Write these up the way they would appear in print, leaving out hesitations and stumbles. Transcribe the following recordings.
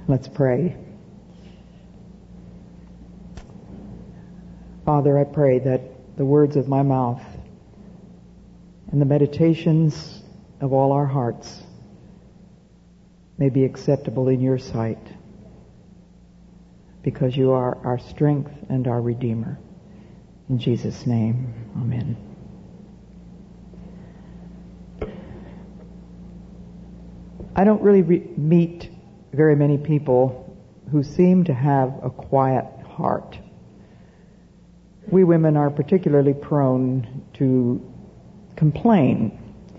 Let's pray. Father, I pray that the words of my mouth and the meditations of all our hearts may be acceptable in your sight, because you are our strength and our Redeemer. In Jesus' name, amen. I don't really meet very many people who seem to have a quiet heart. We women are particularly prone to complain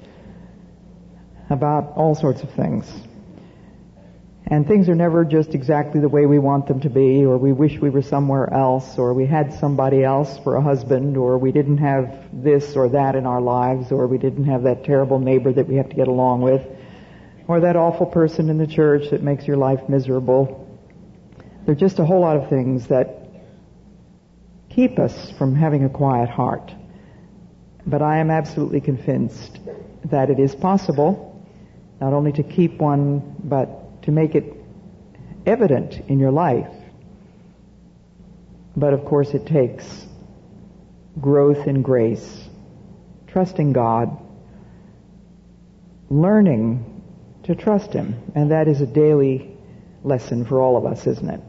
about all sorts of things. And things are never just exactly the way we want them to be, or we wish we were somewhere else, or we had somebody else for a husband, or we didn't have this or that in our lives, or we didn't have that terrible neighbor that we have to get along with, or that awful person in the church that makes your life miserable. There are just a whole lot of things that keep us from having a quiet heart. But I am absolutely convinced that it is possible not only to keep one, but to make it evident in your life. But of course it takes growth in grace, trusting God, learning to trust Him. And that is a daily lesson for all of us, isn't it?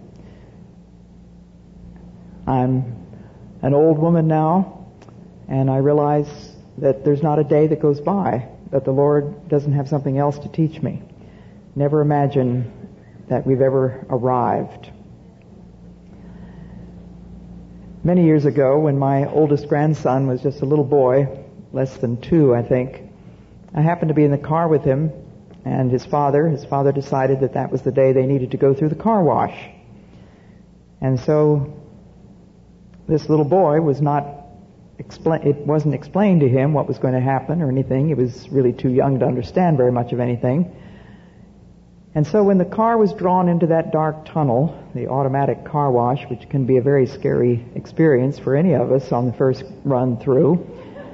I'm an old woman now, and I realize that there's not a day that goes by that the Lord doesn't have something else to teach me. Never imagine that we've ever arrived. Many years ago, when my oldest grandson was just a little boy, less than 2, I think, I happened to be in the car with him and his father. His father decided that that was the day they needed to go through the car wash. And so this little boy it wasn't explained to him what was going to happen or anything. He was really too young to understand very much of anything. And so when the car was drawn into that dark tunnel, the automatic car wash, which can be a very scary experience for any of us on the first run through,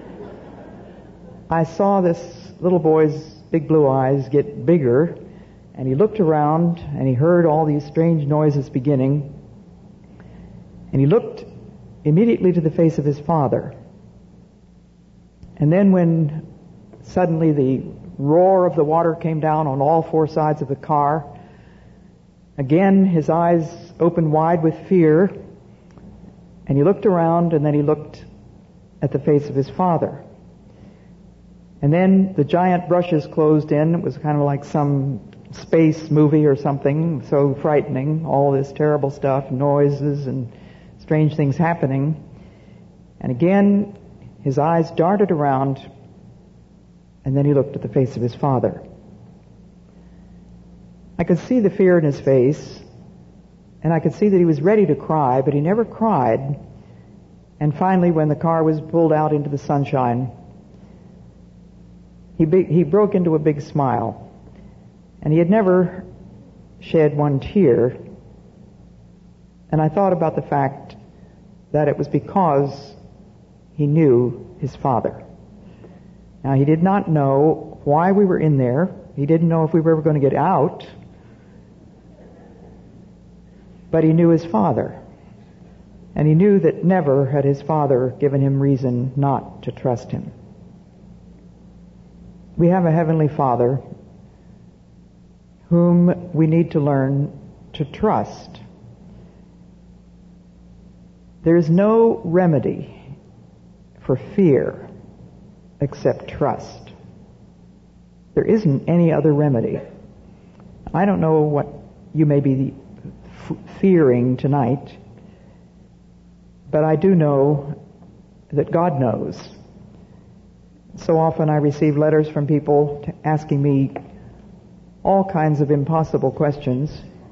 I saw this little boy's big blue eyes get bigger, and he looked around and he heard all these strange noises beginning, and he looked immediately to the face of his father. And then when suddenly the roar of the water came down on all 4 sides of the car, again his eyes opened wide with fear, and he looked around, and then he looked at the face of his father. And then the giant brushes closed in. It was kind of like some space movie or something, so frightening, all this terrible stuff, noises and strange things happening. And again, his eyes darted around, and then he looked at the face of his father. I could see the fear in his face, and I could see that he was ready to cry, but he never cried. And finally, when the car was pulled out into the sunshine, he broke into a big smile. And he had never shed one tear. And I thought about the fact that it was because he knew his father. Now, he did not know why we were in there. He didn't know if we were ever going to get out. But he knew his father. And he knew that never had his father given him reason not to trust him. We have a Heavenly Father whom we need to learn to trust. There is no remedy for fear except trust. There isn't any other remedy. I don't know what you may be fearing tonight, but I do know that God knows. So often I receive letters from people asking me all kinds of impossible questions,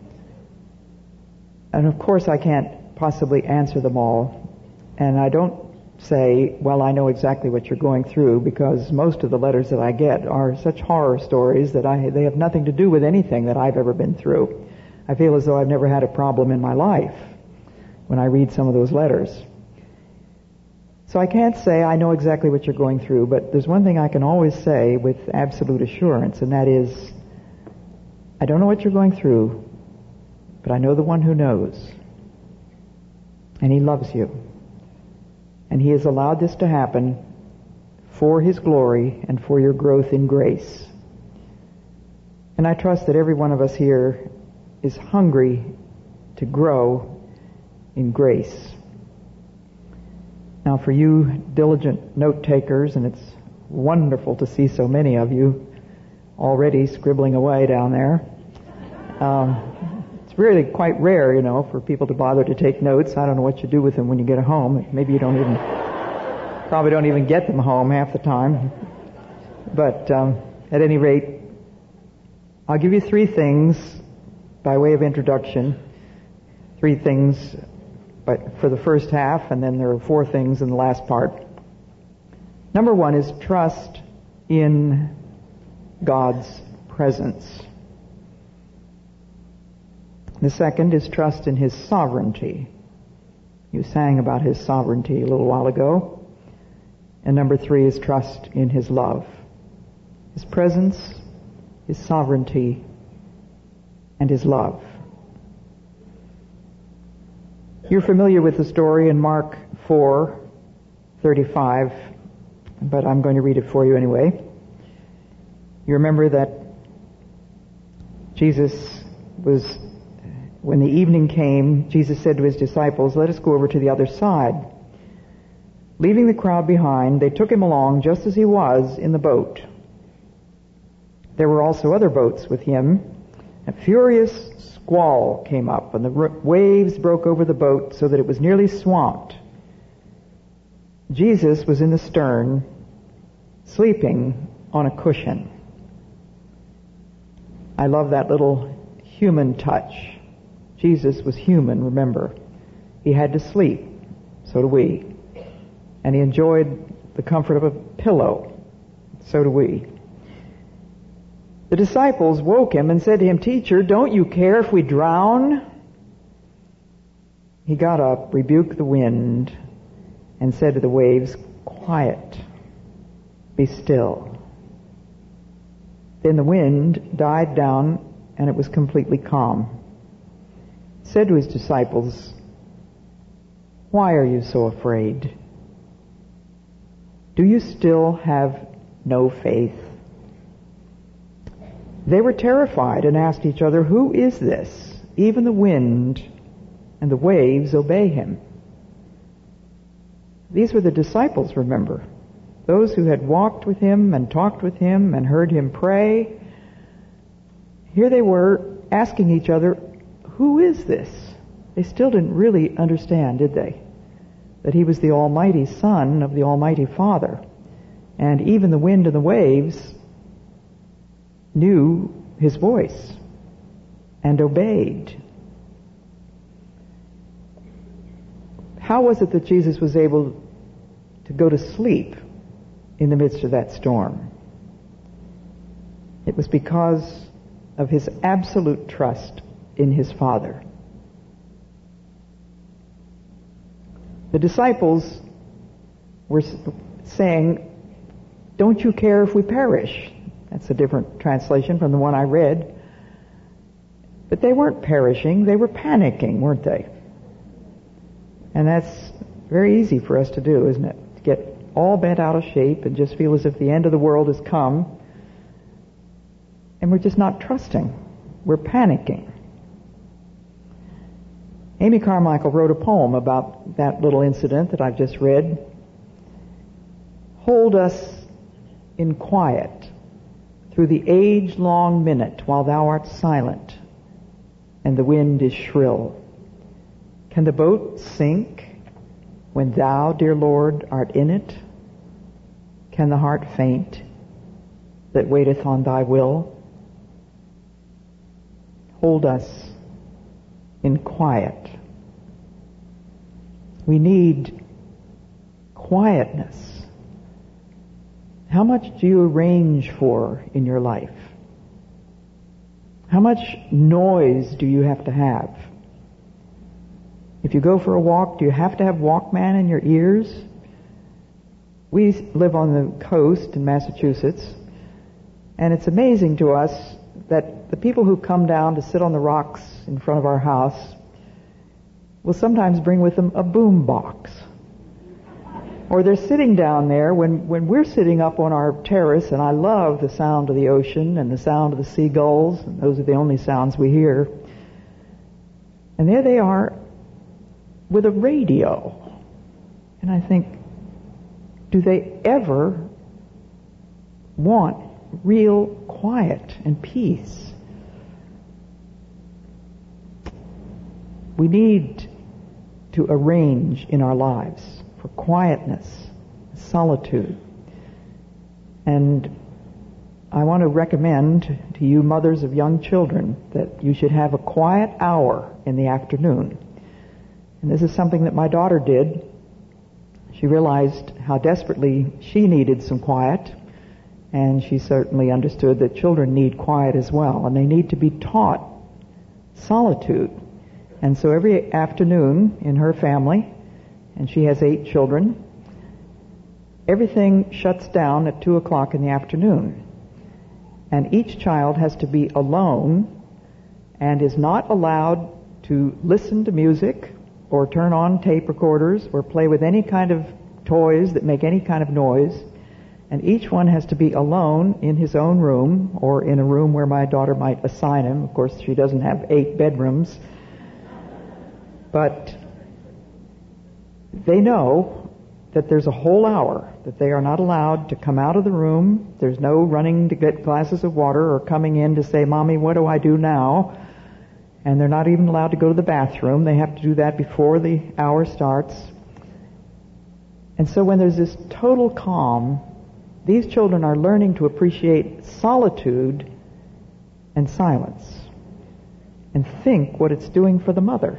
and of course I can't possibly answer them all. And I don't say, well, I know exactly what you're going through, because most of the letters that I get are such horror stories that they have nothing to do with anything that I've ever been through. I feel as though I've never had a problem in my life when I read some of those letters. So I can't say I know exactly what you're going through, but there's one thing I can always say with absolute assurance, and that is, I don't know what you're going through, but I know the one who knows. And He loves you. And He has allowed this to happen for His glory and for your growth in grace. And I trust that every one of us here is hungry to grow in grace. Now, for you diligent note takers, and it's wonderful to see so many of you already scribbling away down there. It's really quite rare, for people to bother to take notes. I don't know what you do with them when you get home. Maybe you probably don't even get them home half the time. But at any rate, I'll give you 3 things by way of introduction. 3 things for the first half, and then there are 4 things in the last part. Number 1 is trust in God's presence. The second is trust in His sovereignty. You sang about His sovereignty a little while ago. And number 3 is trust in His love. His presence, His sovereignty, and His love. You're familiar with the story in Mark 4:35, but I'm going to read it for you anyway. You remember that when the evening came, Jesus said to His disciples, "Let us go over to the other side." Leaving the crowd behind, they took Him along just as He was in the boat. There were also other boats with Him. A furious squall came up, and the waves broke over the boat so that it was nearly swamped. Jesus was in the stern, sleeping on a cushion. I love that little human touch. Jesus was human, remember. He had to sleep. So do we. And He enjoyed the comfort of a pillow. So do we. The disciples woke Him and said to Him, "Teacher, don't you care if we drown?" He got up, rebuked the wind, and said to the waves, "Quiet, be still." Then the wind died down, and it was completely calm. He said to His disciples, "Why are you so afraid? Do you still have no faith?" They were terrified and asked each other, "Who is this? Even the wind and the waves obey Him." These were the disciples, remember. Those who had walked with Him and talked with Him and heard Him pray. Here they were asking each other, "Who is this?" They still didn't really understand, did they? That He was the Almighty Son of the Almighty Father. And even the wind and the waves knew His voice and obeyed. How was it that Jesus was able to go to sleep in the midst of that storm? It was because of His absolute trust in His Father. The disciples were saying, "Don't you care if we perish?" That's a different translation from the one I read. But they weren't perishing, they were panicking, weren't they? And that's very easy for us to do, isn't it? To get all bent out of shape and just feel as if the end of the world has come. And we're just not trusting. We're panicking. Amy Carmichael wrote a poem about that little incident that I've just read. "Hold us in quiet through the age-long minute while Thou art silent and the wind is shrill. Can the boat sink when Thou, dear Lord, art in it? Can the heart faint that waiteth on Thy will? Hold us in quiet." We need quietness. How much do you arrange for in your life? How much noise do you have to have? If you go for a walk, do you have to have Walkman in your ears? We live on the coast in Massachusetts, and it's amazing to us that the people who come down to sit on the rocks in front of our house will sometimes bring with them a boom box. Or they're sitting down there when we're sitting up on our terrace, and I love the sound of the ocean and the sound of the seagulls, and those are the only sounds we hear. And there they are with a radio. And I think, do they ever want real quiet and peace? We need to arrange in our lives for quietness, solitude. And I want to recommend to you mothers of young children that you should have a quiet hour in the afternoon. And this is something that my daughter did. She realized how desperately she needed some quiet, and she certainly understood that children need quiet as well, and they need to be taught solitude. And so every afternoon in her family, and she has 8 children, everything shuts down at 2 o'clock in the afternoon. And each child has to be alone and is not allowed to listen to music or turn on tape recorders or play with any kind of toys that make any kind of noise. And each one has to be alone in his own room or in a room where my daughter might assign him. Of course, she doesn't have 8 bedrooms. But they know that there's a whole hour that they are not allowed to come out of the room. There's no running to get glasses of water or coming in to say, "Mommy, what do I do now?" And they're not even allowed to go to the bathroom. They have to do that before the hour starts. And so when there's this total calm, these children are learning to appreciate solitude and silence and think what it's doing for the mother.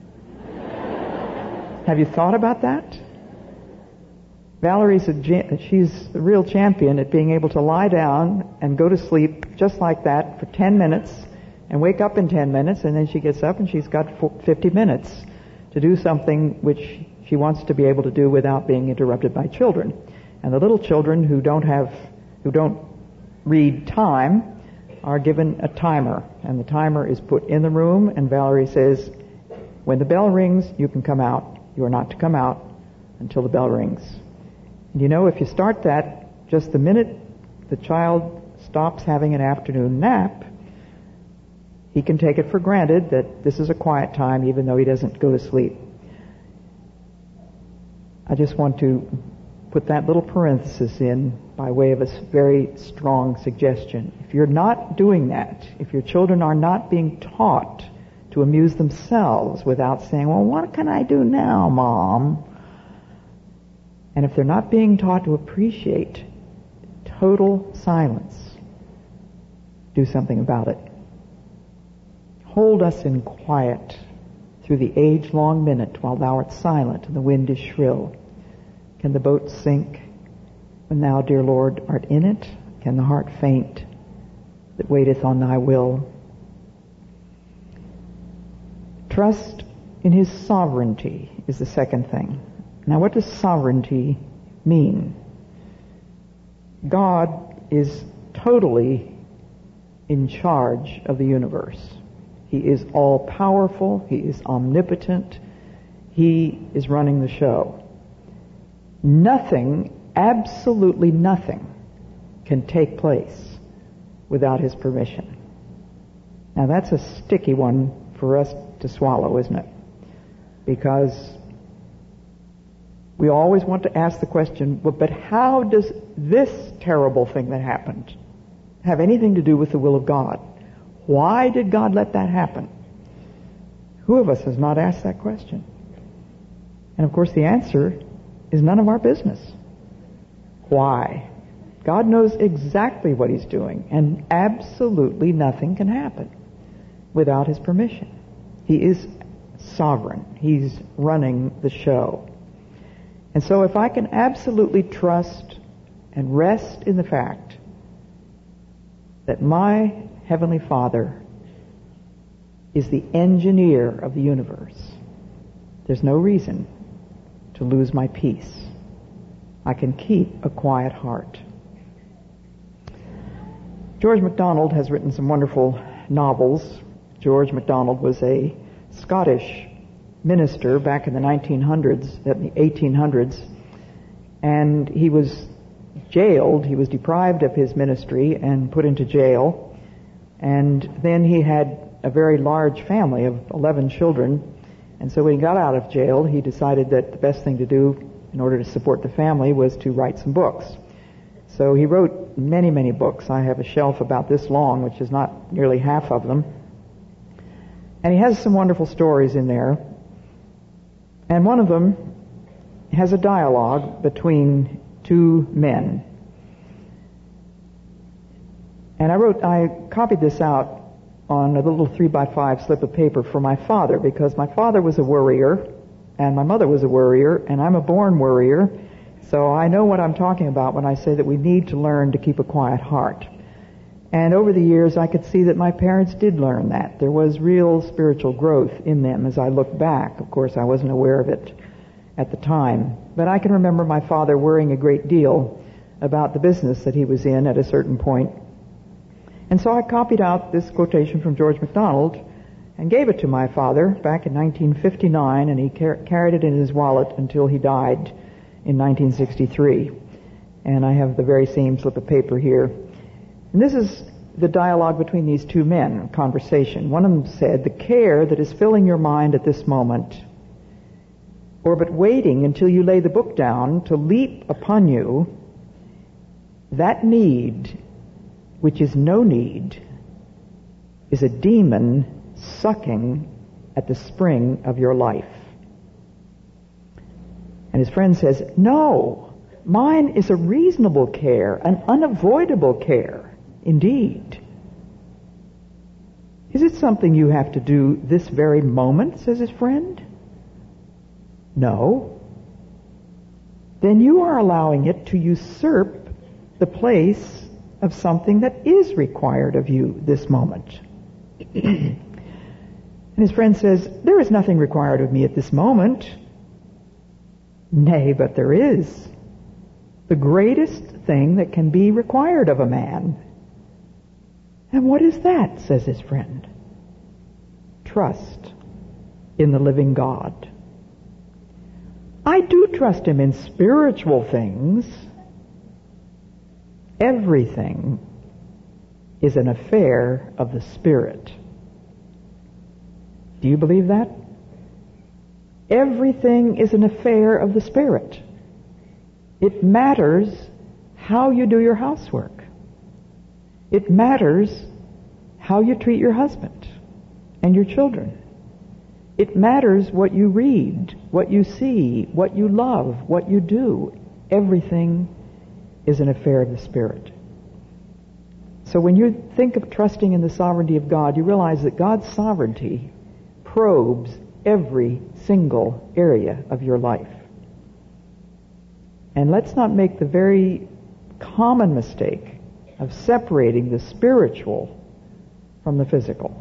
Have you thought about that? Valerie's she's a real champion at being able to lie down and go to sleep just like that for 10 minutes and wake up in 10 minutes, and then she gets up and she's got 50 minutes to do something which she wants to be able to do without being interrupted by children. And the little children who don't read time are given a timer, and the timer is put in the room, and Valerie says, "When the bell rings, you can come out. You are not to come out until the bell rings." And you know, if you start that just the minute the child stops having an afternoon nap, he can take it for granted that this is a quiet time even though he doesn't go to sleep. I just want to put that little parenthesis in by way of a very strong suggestion. If you're not doing that, if your children are not being taught to amuse themselves without saying, "Well, what can I do now, Mom?" And if they're not being taught to appreciate total silence, do something about it. Hold us in quiet through the age-long minute while thou art silent and the wind is shrill. Can the boat sink when thou, dear Lord, art in it? Can the heart faint that waiteth on thy will? Trust in his sovereignty is the second thing. Now, what does sovereignty mean? God is totally in charge of the universe. He is all-powerful. He is omnipotent. He is running the show. Nothing, absolutely nothing, can take place without his permission. Now, that's a sticky one for us to swallow, isn't it? Because we always want to ask the question, well, but how does this terrible thing that happened have anything to do with the will of God? Why did God let that happen? Who of us has not asked that question? And of course the answer is none of our business. Why? God knows exactly what he's doing, and absolutely nothing can happen without his permission. He is sovereign. He's running the show. And so if I can absolutely trust and rest in the fact that my Heavenly Father is the engineer of the universe, there's no reason to lose my peace. I can keep a quiet heart. George MacDonald has written some wonderful novels. George MacDonald was a Scottish minister back in the 1800s, and he was jailed. He was deprived of his ministry and put into jail. And then he had a very large family of 11 children. And so when he got out of jail, he decided that the best thing to do in order to support the family was to write some books. So he wrote many, many books. I have a shelf about this long, which is not nearly half of them. And he has some wonderful stories in there. And one of them has a dialogue between two men. And I copied this out on a little 3x5 slip of paper for my father, because my father was a worrier, and my mother was a worrier, and I'm a born worrier. So I know what I'm talking about when I say that we need to learn to keep a quiet heart. And over the years, I could see that my parents did learn that. There was real spiritual growth in them as I look back. Of course, I wasn't aware of it at the time. But I can remember my father worrying a great deal about the business that he was in at a certain point. And so I copied out this quotation from George MacDonald and gave it to my father back in 1959, and he carried it in his wallet until he died in 1963. And I have the very same slip of paper here. And this is the dialogue between these two men, conversation. One of them said, "The care that is filling your mind at this moment, or but waiting until you lay the book down to leap upon you, that need, which is no need, is a demon sucking at the spring of your life." And his friend says, "No, mine is a reasonable care, an unavoidable care, indeed." "Is it something you have to do this very moment?" says his friend. "No." "Then you are allowing it to usurp the place of something that is required of you this moment." And his friend says, "There is nothing required of me at this moment." "Nay, but there is. The greatest thing that can be required of a man." "And what is that?" says his friend. "Trust in the living God." "I do trust him in spiritual things." Everything is an affair of the Spirit. Do you believe that? Everything is an affair of the Spirit. It matters how you do your housework. It matters how you treat your husband and your children. It matters what you read, what you see, what you love, what you do. Everything is an affair of the Spirit. So when you think of trusting in the sovereignty of God, you realize that God's sovereignty probes every single area of your life. And let's not make the very common mistake of separating the spiritual from the physical,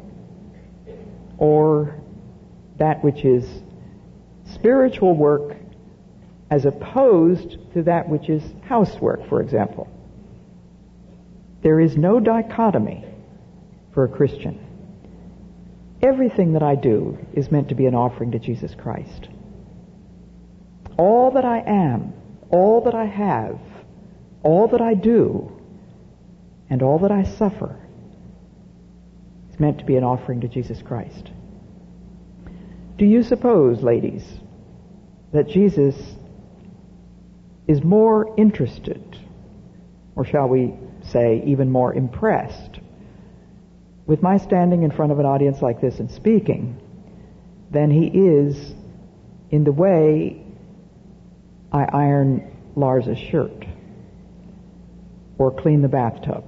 or that which is spiritual work as opposed to that which is housework, for example. There is no dichotomy for a Christian. Everything that I do is meant to be an offering to Jesus Christ. All that I am, all that I have, all that I do, and all that I suffer is meant to be an offering to Jesus Christ. Do you suppose, ladies, that Jesus is more interested, or shall we say even more impressed, with my standing in front of an audience like this and speaking than he is in the way I iron Lars's shirt or clean the bathtub?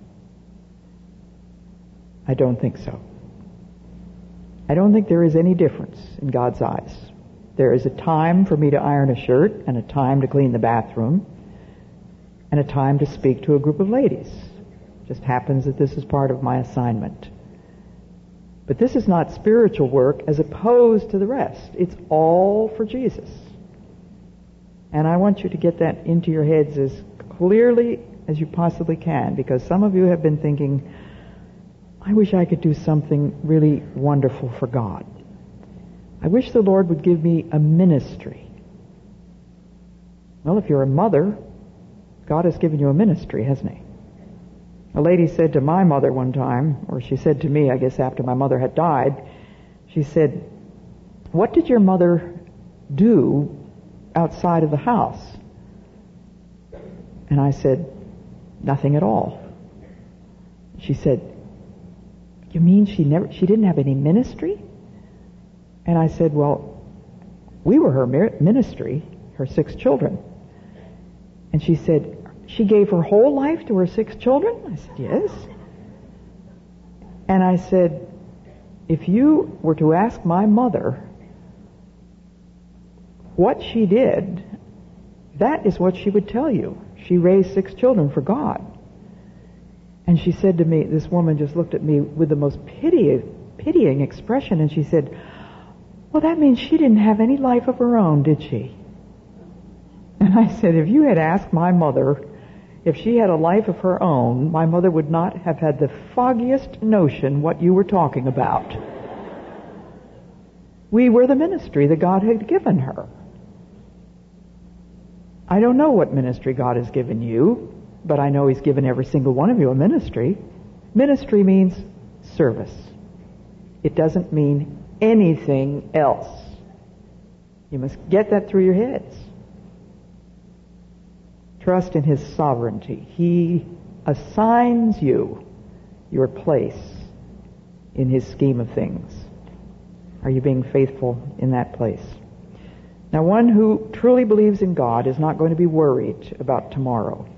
I don't think so. I don't think there is any difference in God's eyes. There is a time for me to iron a shirt, and a time to clean the bathroom, and a time to speak to a group of ladies. It just happens that this is part of my assignment. But this is not spiritual work as opposed to the rest. It's all for Jesus. And I want you to get that into your heads as clearly as you possibly can, because some of you have been thinking, I wish I could do something really wonderful for God. I wish the Lord would give me a ministry. Well, if you're a mother, God has given you a ministry, hasn't He? A lady said to my mother one time, or she said to me, I guess after my mother had died, she said, what did your mother do outside of the house? And I said, nothing at all. She said, you mean she didn't have any ministry? And I said, well, we were her ministry, her 6 children. And she said, she gave her whole life to her 6 children? I said, yes. And I said, if you were to ask my mother what she did, that is what she would tell you. She raised 6 children for God. And she said to me, this woman just looked at me with the most pitying expression, and she said, well, that means she didn't have any life of her own, did she? And I said, if you had asked my mother if she had a life of her own, my mother would not have had the foggiest notion what you were talking about. We were the ministry that God had given her. I don't know what ministry God has given you, but I know He's given every single one of you a ministry. Ministry means service. It doesn't mean anything else. You must get that through your heads. Trust in His sovereignty. He assigns you your place in His scheme of things. Are you being faithful in that place? Now, one who truly believes in God is not going to be worried about tomorrow.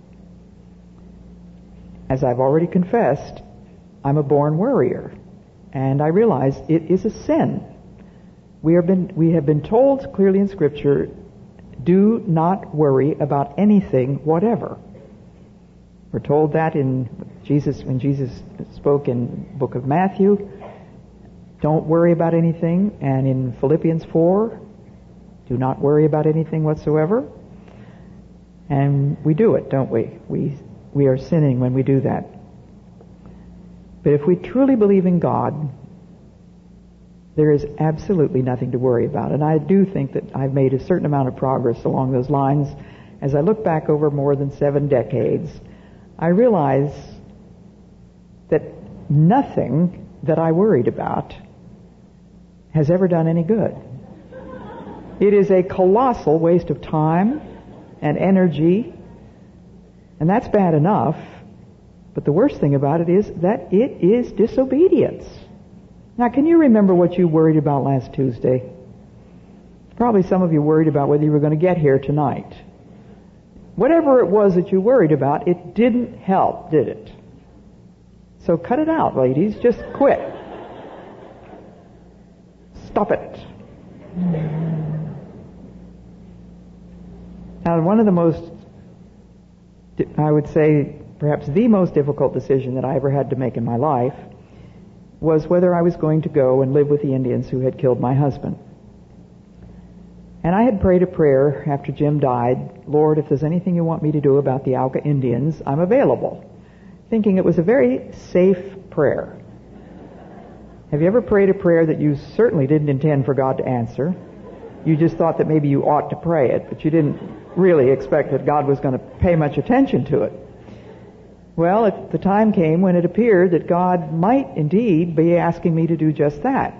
As I've already confessed, I'm a born worrier, and I realize it is a sin. We have been told clearly in Scripture, do not worry about anything whatever. We're told that when Jesus spoke in the book of Matthew, don't worry about anything, and in Philippians 4, do not worry about anything whatsoever. And we do it, don't we? We are sinning when we do that. But if we truly believe in God, there is absolutely nothing to worry about. And I do think that I've made a certain amount of progress along those lines. As I look back over more than 7 decades, I realize that nothing that I worried about has ever done any good. It is a colossal waste of time and energy, and that's bad enough. But the worst thing about it is that it is disobedience. Now, can you remember what you worried about last Tuesday? Probably some of you worried about whether you were going to get here tonight. Whatever it was that you worried about, it didn't help, did it? So cut it out, ladies. Just quit. Stop it. Now, one of the most, I would say, perhaps the most difficult decision that I ever had to make in my life was whether I was going to go and live with the Indians who had killed my husband. And I had prayed a prayer after Jim died, Lord, if there's anything you want me to do about the Auca Indians, I'm available. Thinking it was a very safe prayer. Have you ever prayed a prayer that you certainly didn't intend for God to answer? You just thought that maybe you ought to pray it, but you didn't really expect that God was going to pay much attention to it. Well, the time came when it appeared that God might indeed be asking me to do just that.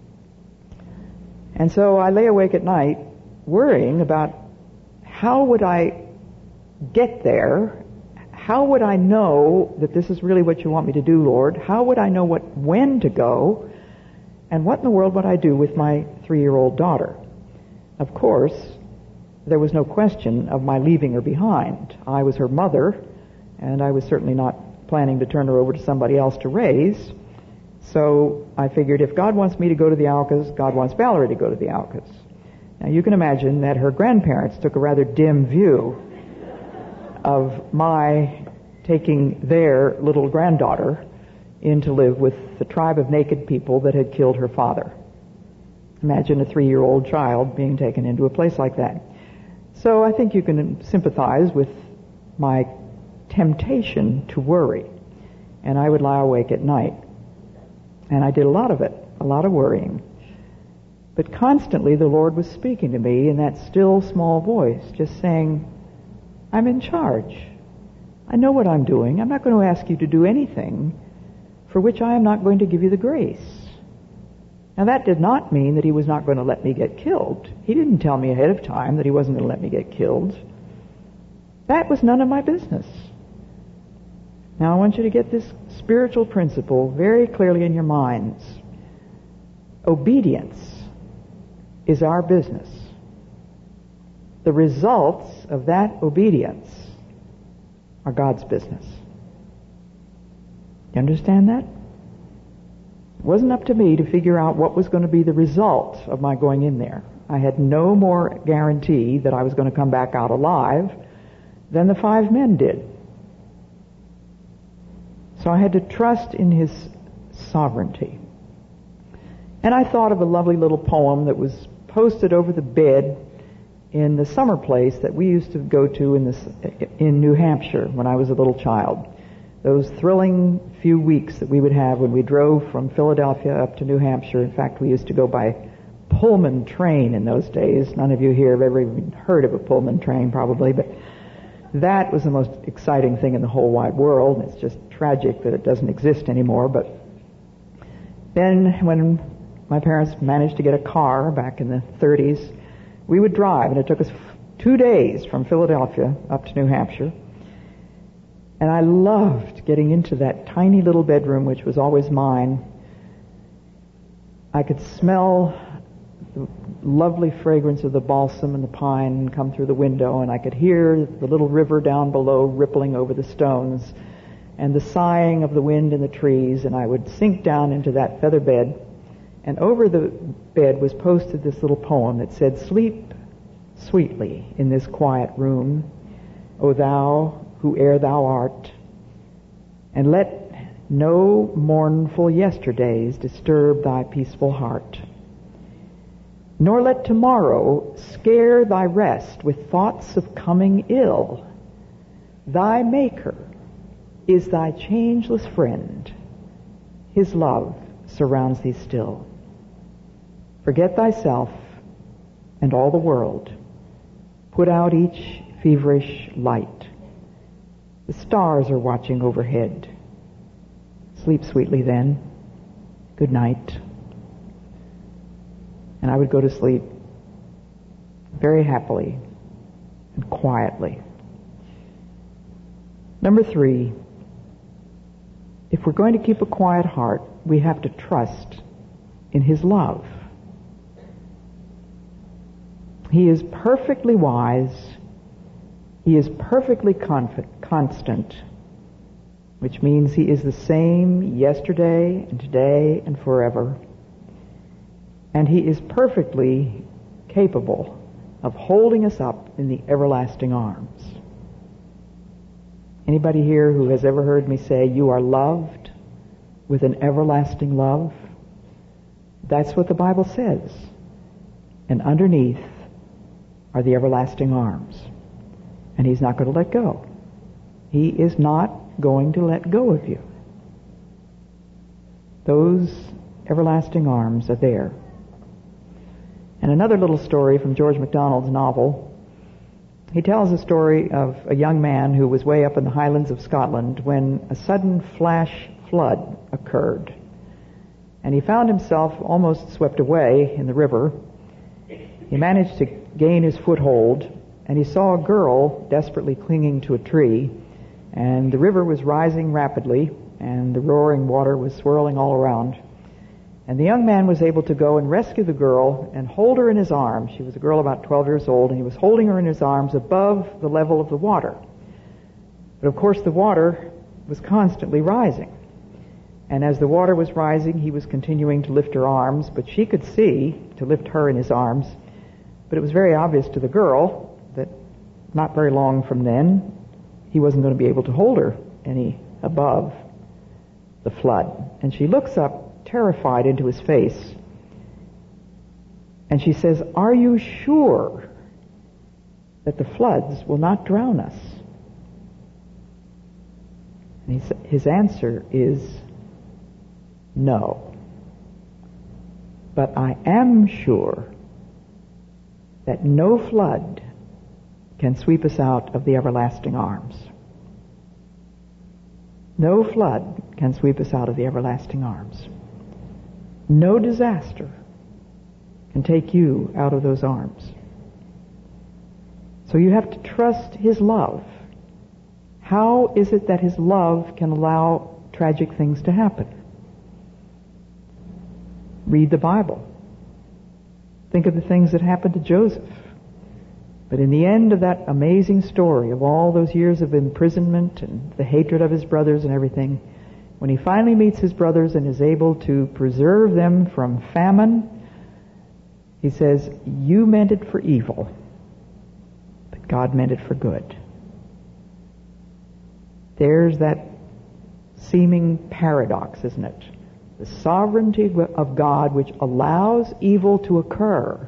And so I lay awake at night worrying about how would I get there? How would I know that this is really what you want me to do, Lord? How would I know when to go? And what in the world would I do with my 3-year-old daughter? Of course, there was no question of my leaving her behind. I was her mother, and I was certainly not planning to turn her over to somebody else to raise. So I figured if God wants me to go to the Aucas, God wants Valerie to go to the Aucas. Now you can imagine that her grandparents took a rather dim view of my taking their little granddaughter in to live with the tribe of naked people that had killed her father. Imagine a 3-year-old child being taken into a place like that. So I think you can sympathize with my temptation to worry. And I would lie awake at night. And I did a lot of it, a lot of worrying. But constantly the Lord was speaking to me in that still small voice, just saying, I'm in charge. I know what I'm doing. I'm not going to ask you to do anything for which I am not going to give you the grace. Now that did not mean that he was not going to let me get killed. He didn't tell me ahead of time that he wasn't going to let me get killed. That was none of my business. Now I want you to get this spiritual principle very clearly in your minds. Obedience is our business. The results of that obedience are God's business. You understand that? It wasn't up to me to figure out what was going to be the result of my going in there. I had no more guarantee that I was going to come back out alive than the 5 men did. So I had to trust in His sovereignty. And I thought of a lovely little poem that was posted over the bed in the summer place that we used to go to in New Hampshire when I was a little child. Those thrilling few weeks that we would have when we drove from Philadelphia up to New Hampshire. In fact, we used to go by Pullman train in those days. None of you here have ever even heard of a Pullman train probably, but that was the most exciting thing in the whole wide world. It's just tragic that it doesn't exist anymore. But then when my parents managed to get a car back in the 30s, we would drive, and it took us 2 days from Philadelphia up to New Hampshire. And I loved getting into that tiny little bedroom, which was always mine. I could smell the lovely fragrance of the balsam and the pine come through the window, and I could hear the little river down below rippling over the stones and the sighing of the wind in the trees, and I would sink down into that feather bed, and over the bed was posted this little poem that said, "Sleep sweetly in this quiet room, O thou whoe'er thou art, and let no mournful yesterdays disturb thy peaceful heart. Nor let tomorrow scare thy rest with thoughts of coming ill. Thy Maker is thy changeless friend. His love surrounds thee still. Forget thyself and all the world. Put out each feverish light. The stars are watching overhead. Sleep sweetly then. Good night." And I would go to sleep very happily and quietly. Number 3, if we're going to keep a quiet heart, we have to trust in His love. He is perfectly wise. He is perfectly constant, which means He is the same yesterday and today and forever. And He is perfectly capable of holding us up in the everlasting arms. Anybody here who has ever heard me say, "You are loved with an everlasting love"? That's what the Bible says. And underneath are the everlasting arms. And He's not going to let go. He is not going to let go of you. Those everlasting arms are there. And another little story from George MacDonald's novel. He tells a story of a young man who was way up in the Highlands of Scotland when a sudden flash flood occurred. And he found himself almost swept away in the river. He managed to gain his foothold, and he saw a girl desperately clinging to a tree, and the river was rising rapidly, and the roaring water was swirling all around. And the young man was able to go and rescue the girl and hold her in his arms. She was a girl about 12 years old, and he was holding her in his arms above the level of the water. But of course the water was constantly rising. And as the water was rising, he was continuing to lift her arms, but she could see to lift her in his arms. But it was very obvious to the girl that not very long from then, he wasn't going to be able to hold her any above the flood. And she looks up, terrified, into his face, and she says, "Are you sure that the floods will not drown us?" And his answer is no. But I am sure that no flood can sweep us out of the everlasting arms. No flood can sweep us out of the everlasting arms. No disaster can take you out of those arms. So you have to trust His love. How is it that His love can allow tragic things to happen? Read the Bible. Think of the things that happened to Joseph. But in the end of that amazing story of all those years of imprisonment and the hatred of his brothers and everything, when he finally meets his brothers and is able to preserve them from famine, he says, "You meant it for evil, but God meant it for good." There's that seeming paradox, isn't it? The sovereignty of God which allows evil to occur,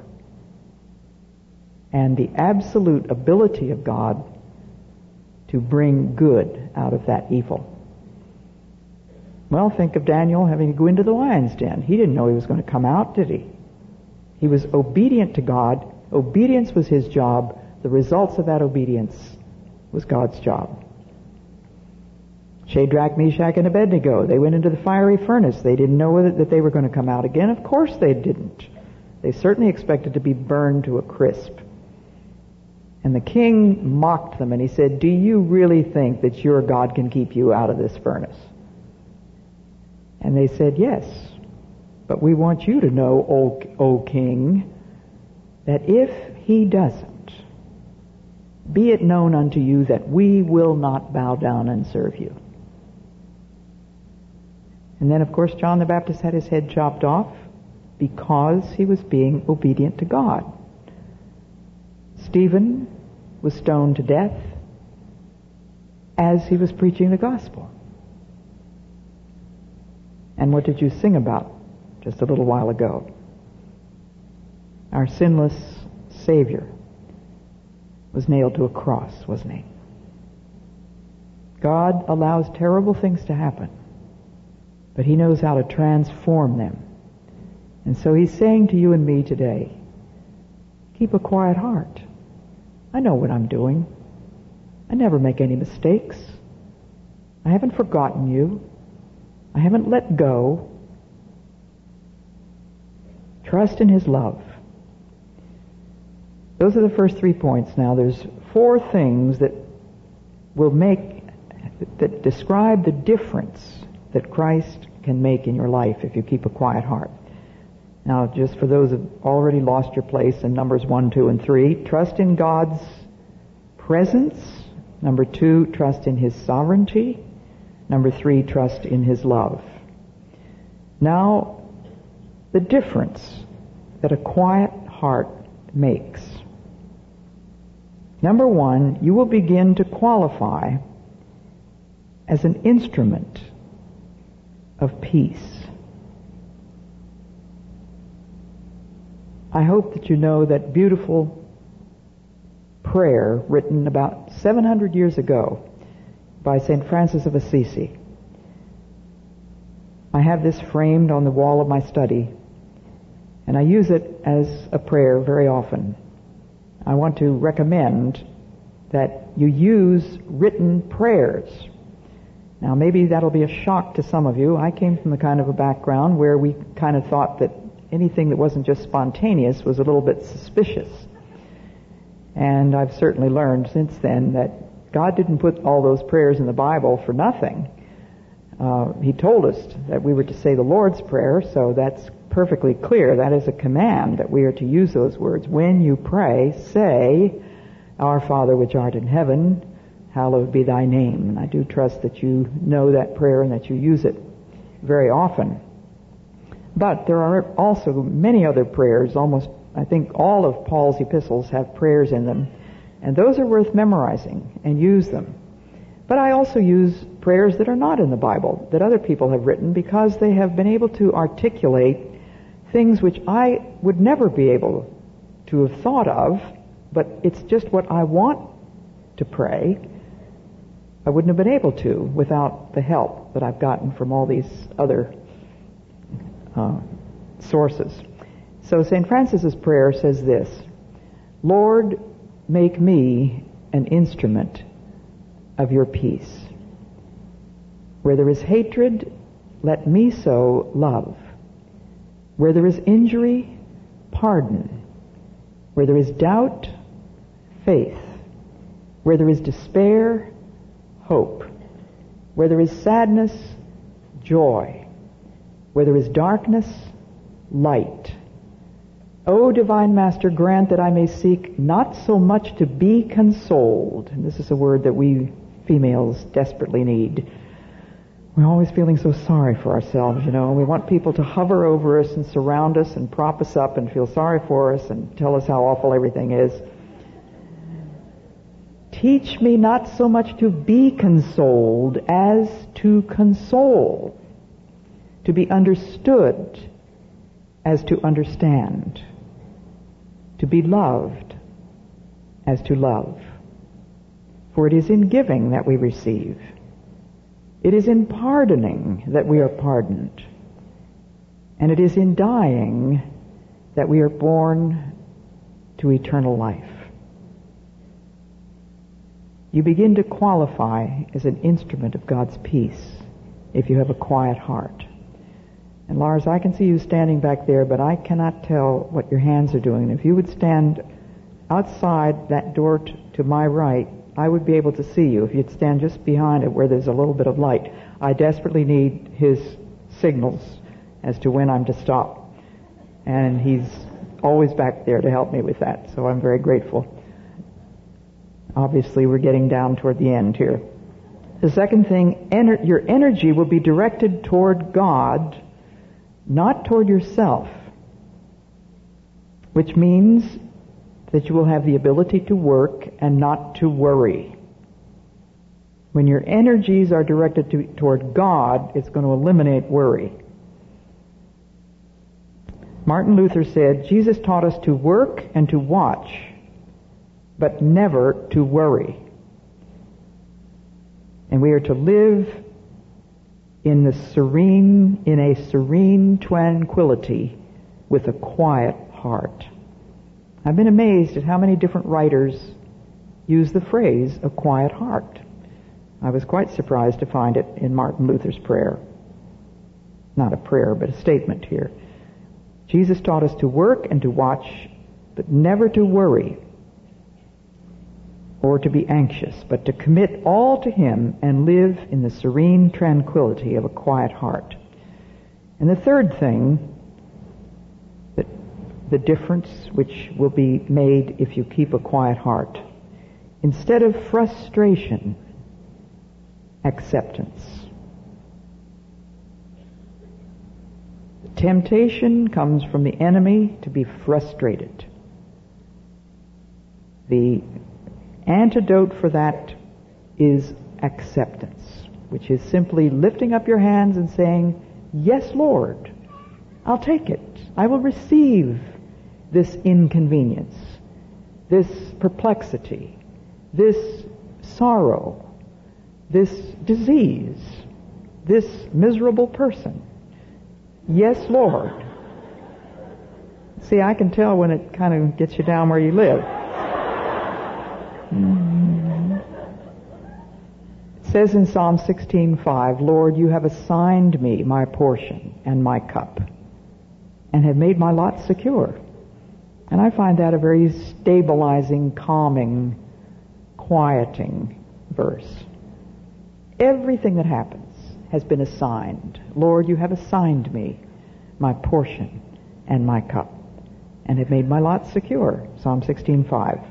and the absolute ability of God to bring good out of that evil. Well, think of Daniel having to go into the lion's den. He didn't know he was going to come out, did he? He was obedient to God. Obedience was his job. The results of that obedience was God's job. Shadrach, Meshach, and Abednego, they went into the fiery furnace. They didn't know that they were going to come out again. Of course they didn't. They certainly expected to be burned to a crisp. And the king mocked them and he said, "Do you really think that your God can keep you out of this furnace?" And they said, "Yes, but we want you to know, O king, that if he doesn't, be it known unto you that we will not bow down and serve you." And then, of course, John the Baptist had his head chopped off because he was being obedient to God. Stephen was stoned to death as he was preaching the gospel. And what did you sing about just a little while ago? Our sinless Savior was nailed to a cross, wasn't he? God allows terrible things to happen, but He knows how to transform them. And so He's saying to you and me today, keep a quiet heart. I know what I'm doing. I never make any mistakes. I haven't forgotten you. I haven't let go. Trust in His love. Those are the first 3 points. Now there's 4 things that describe the difference that Christ can make in your life if you keep a quiet heart. Now, just for those who have already lost your place in Numbers 1, 2, and 3, trust in God's presence. Number 2, trust in His sovereignty. Number 3, trust in His love. Now, the difference that a quiet heart makes. Number 1, you will begin to qualify as an instrument of peace. I hope that you know that beautiful prayer written about 700 years ago by St. Francis of Assisi. I have this framed on the wall of my study, and I use it as a prayer very often. I want to recommend that you use written prayers. Now, maybe that'll be a shock to some of you. I came from the kind of a background where we kind of thought that anything that wasn't just spontaneous was a little bit suspicious. And I've certainly learned since then that God didn't put all those prayers in the Bible for nothing. He told us that we were to say the Lord's Prayer, so that's perfectly clear. That is a command that we are to use those words. When you pray, say, "Our Father which art in heaven, hallowed be thy name." And I do trust that you know that prayer and that you use it very often. But there are also many other prayers. Almost, I think all of Paul's epistles have prayers in them. And those are worth memorizing and use them. But I also use prayers that are not in the Bible, that other people have written, because they have been able to articulate things which I would never be able to have thought of, but it's just what I want to pray. I wouldn't have been able to without the help that I've gotten from all these other sources. So St. Francis's prayer says this: Lord, make me an instrument of your peace. Where there is hatred, let me sow love. Where there is injury, pardon. Where there is doubt, faith. Where there is despair, hope. Where there is sadness, joy. Where there is darkness, light. O Divine Master, grant that I may seek not so much to be consoled, and this is a word that we females desperately need. We're always feeling so sorry for ourselves, We want people to hover over us and surround us and prop us up and feel sorry for us and tell us how awful everything is. Teach me not so much to be consoled as to console, to be understood as to understand, to be loved as to love. For it is in giving that we receive. It is in pardoning that we are pardoned. And it is in dying that we are born to eternal life. You begin to qualify as an instrument of God's peace if you have a quiet heart. And Lars, I can see you standing back there, but I cannot tell what your hands are doing. If you would stand outside that door to my right, I would be able to see you. If you'd stand just behind it where there's a little bit of light. I desperately need his signals as to when I'm to stop. And he's always back there to help me with that, so I'm very grateful. Obviously, we're getting down toward the end here. The second thing, your energy will be directed toward God, not toward yourself, which means that you will have the ability to work and not to worry. When your energies are directed toward God, it's going to eliminate worry. Martin Luther said, Jesus taught us to work and to watch, but never to worry. And we are to live in a serene tranquility with a quiet heart. I've been amazed at how many different writers use the phrase, a quiet heart. I was quite surprised to find it in Martin Luther's prayer. Not a prayer, but a statement here. Jesus taught us to work and to watch, but never to worry or to be anxious, but to commit all to Him and live in the serene tranquility of a quiet heart. And the third thing, that the difference which will be made if you keep a quiet heart, instead of frustration, acceptance. The temptation comes from the enemy to be frustrated. The antidote for that is acceptance, which is simply lifting up your hands and saying, yes, Lord, I'll take it. I will receive this inconvenience, this perplexity, this sorrow, this disease, this miserable person. Yes, Lord. See, I can tell when it kind of gets you down where you live. It says in Psalm 16:5, Lord, you have assigned me my portion and my cup, and have made my lot secure. And I find that a very stabilizing, calming, quieting verse. Everything that happens has been assigned. Lord, you have assigned me my portion and my cup, and have made my lot secure. Psalm 16:5.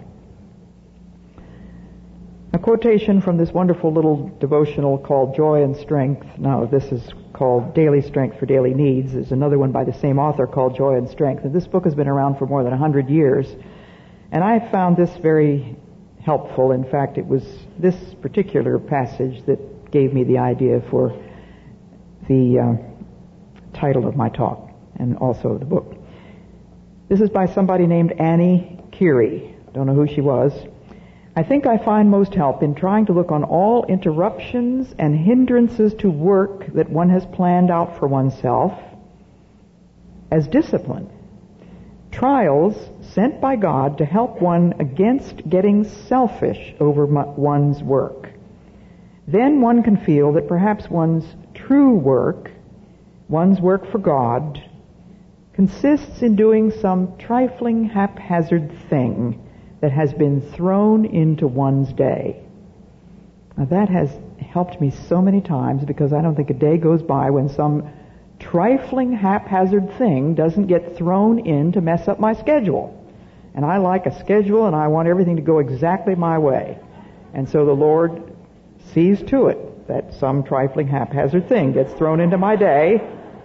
A quotation from this wonderful little devotional called Joy and Strength. Now, this is called Daily Strength for Daily Needs. There's another one by the same author called Joy and Strength. And this book has been around for more than 100 years. And I found this very helpful. In fact, it was this particular passage that gave me the idea for the title of my talk and also the book. This is by somebody named Annie Curie. Don't know who she was. I think I find most help in trying to look on all interruptions and hindrances to work that one has planned out for oneself as discipline. Trials sent by God to help one against getting selfish over one's work. Then one can feel that perhaps one's true work, one's work for God, consists in doing some trifling haphazard thing that has been thrown into one's day. Now that has helped me so many times, because I don't think a day goes by when some trifling haphazard thing doesn't get thrown in to mess up my schedule. And I like a schedule, and I want everything to go exactly my way. And so the Lord sees to it that some trifling haphazard thing gets thrown into my day.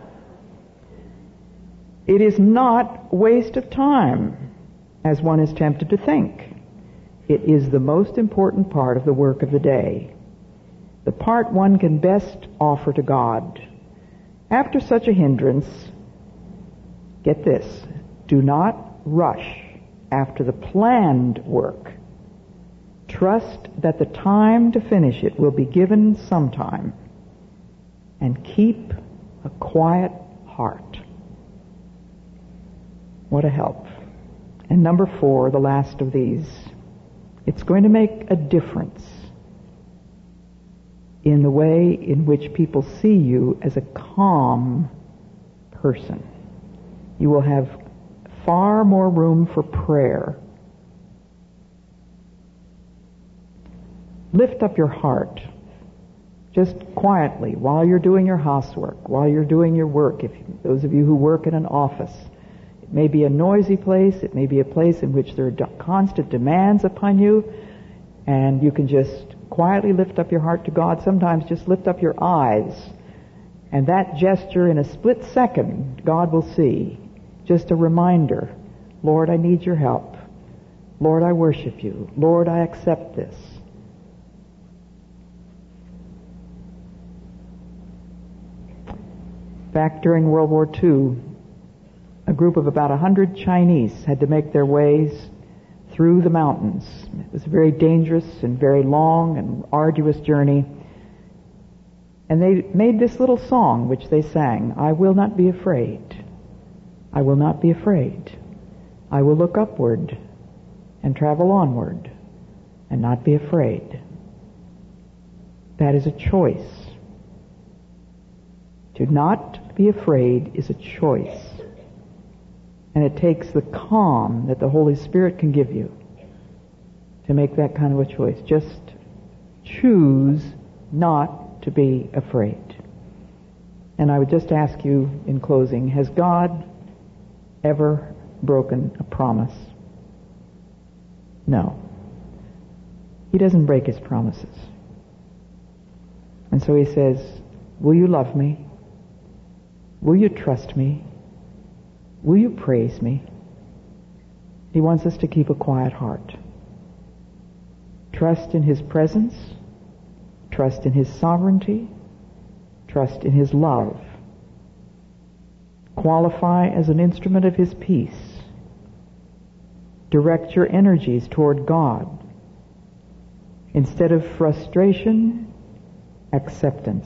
It is not waste of time, as one is tempted to think. It is the most important part of the work of the day, the part one can best offer to God. After such a hindrance, get this, do not rush after the planned work. Trust that the time to finish it will be given sometime, and keep a quiet heart. What a help. And number 4, the last of these, it's going to make a difference in the way in which people see you as a calm person. You will have far more room for prayer. Lift up your heart just quietly while you're doing your housework, while you're doing your work. If those of you who work in an office, it may be a noisy place, it may be a place in which there are constant demands upon you, and you can just quietly lift up your heart to God. Sometimes just lift up your eyes, and that gesture in a split second God will see. Just a reminder, Lord, I need your help. Lord, I worship you. Lord, I accept this. Back during World War II, a group of about 100 Chinese had to make their ways through the mountains. It was a very dangerous and very long and arduous journey. And they made this little song which they sang, I will not be afraid. I will not be afraid. I will look upward and travel onward and not be afraid. That is a choice. To not be afraid is a choice. And it takes the calm that the Holy Spirit can give you to make that kind of a choice. Just choose not to be afraid. And I would just ask you in closing, has God ever broken a promise? No. He doesn't break his promises. And so he says, will you love me? Will you trust me? Will you praise me? He wants us to keep a quiet heart. Trust in his presence. Trust in his sovereignty. Trust in his love. Qualify as an instrument of his peace. Direct your energies toward God. Instead of frustration, acceptance.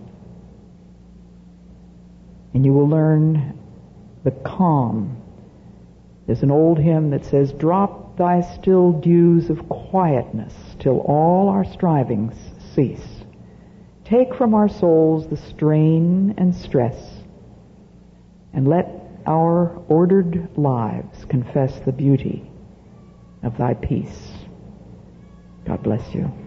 And you will learn the calm. There's an old hymn that says, drop thy still dews of quietness till all our strivings cease. Take from our souls the strain and stress, and let our ordered lives confess the beauty of thy peace. God bless you.